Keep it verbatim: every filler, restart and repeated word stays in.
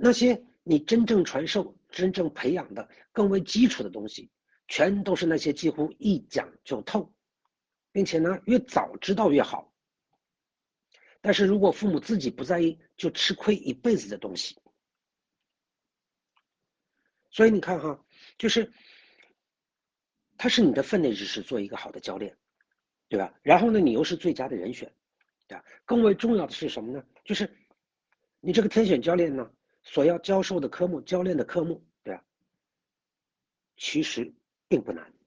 那些你真正传授、真正培养的更为基础的东西，全都是那些几乎一讲就透，并且呢越早知道越好。但是如果父母自己不在意，就吃亏一辈子的东西。所以你看哈，就是它是你的分内之事，做一个好的教练，对吧？然后呢，你又是最佳的人选，对吧？更为重要的是什么呢？就是你这个天选教练呢，所要教授的科目、教练的科目，对吧？其实并不难。